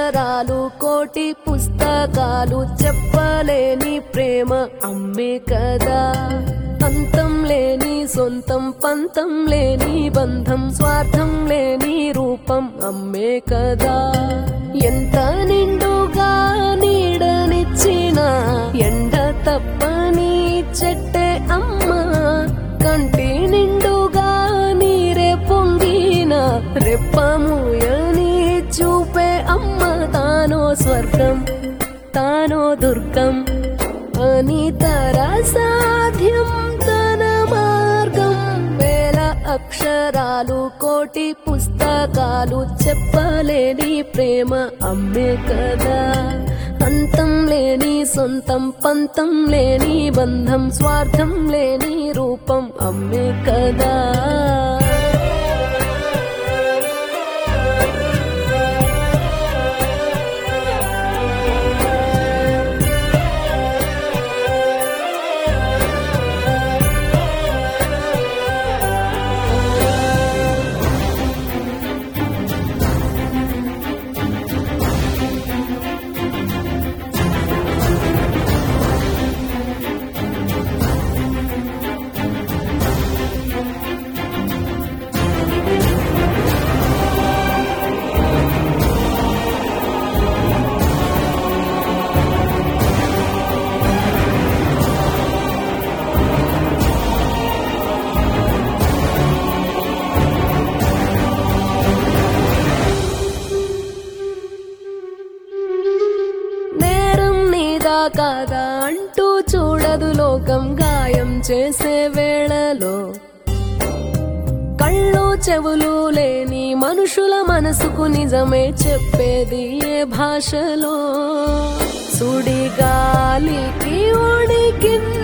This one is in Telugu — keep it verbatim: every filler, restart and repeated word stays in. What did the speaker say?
అక్షరాలు కోటి పుస్తకాలు చెప్పలేని ప్రేమ అమ్మే కదా. అంతం లేని సొంతం పంతం లేని బంధం స్వార్థం లేని రూపం అమ్మే కదా. ఎంత నిండుగా నీడనిచ్చిన ఎండ తప్పని చెట్టే అమ్మ, కంటి నిండుగా నీరే పొంగిన రెప్పముయని చూపే అమ్మ. తానో స్వర్గం తానో దుర్గం అని తర సాధ్యం తన మార్గం. వేల అక్షరాలు కోటి పుస్తకాలు చెప్పలేని ప్రేమ అమ్మే కదా. అంతం లేని సొంతం పంతం లేని బంధం స్వార్థం లేని రూపం అమ్మే కదా. కాదా అంటూ చూడదు లోకం గాయం చేసే వేళలో. కళ్ళు చెవులు లేని మనుషుల మనసుకు నిజమే చెప్పేది ఏ భాషలో. సుడి గాలికి ఉడికిన